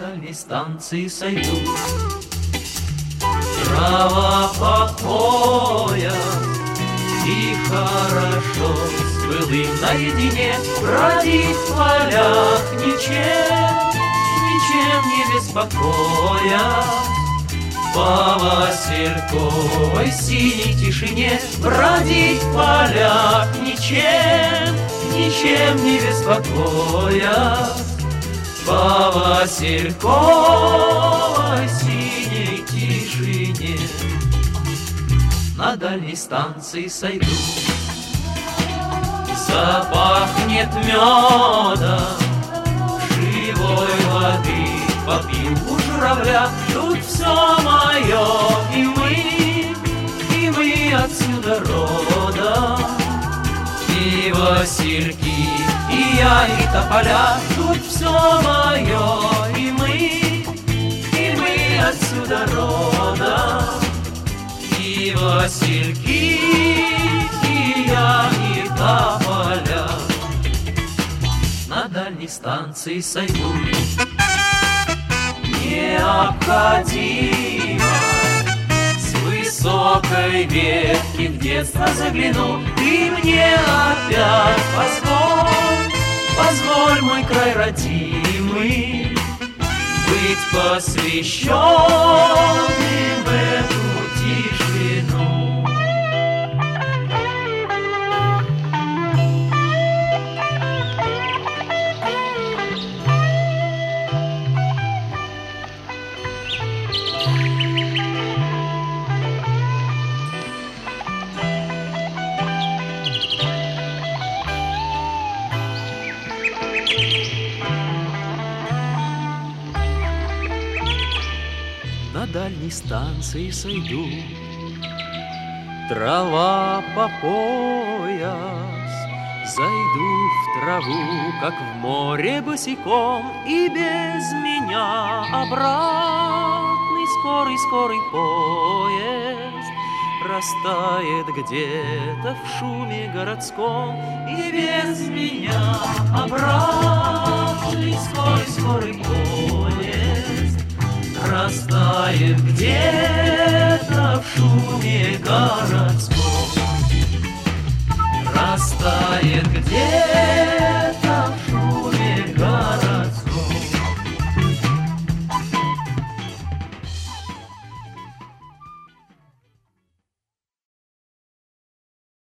дальней станции сойду. Трава покоя, и хорошо с былым наедине бродить в полях, ничем не беспокоя. По васильковой синей тишине бродить в полях, ничем не беспокоя. По васильковой синей тишине на дальней станции сойду. Запахнет медом, живой воды попил у журавля. Тут все мое, и мы отсюда родом. И васильки, и я, и тополя. Тут все мое, и мы отсюда родом. И васильки, и я, и тополя на дальней станции сойду. Необходимо с высокой ветки в детство загляну. Ты мне опять позволь, мой край родимый, быть посвященным в эту тишину. На дальней станции сойду. Трава по пояс, зайду в траву, как в море босиком, и без меня обратный скорый поезд растает где-то в шуме городском. И без меня обратный скорый поезд растает где-то в шуме городском. Растает где-то